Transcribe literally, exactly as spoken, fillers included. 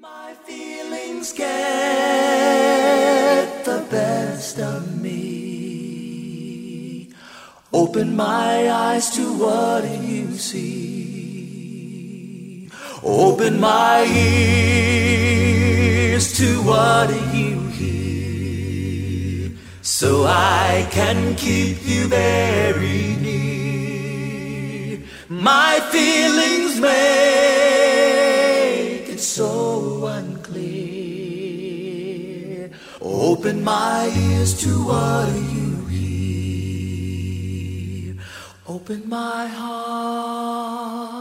My feelings get the best of me. Open my eyes to what you see. Open my ears to what you hear. So I can keep you very near. My feelings make it so unclear. Open my ears to what you hear. Open my heart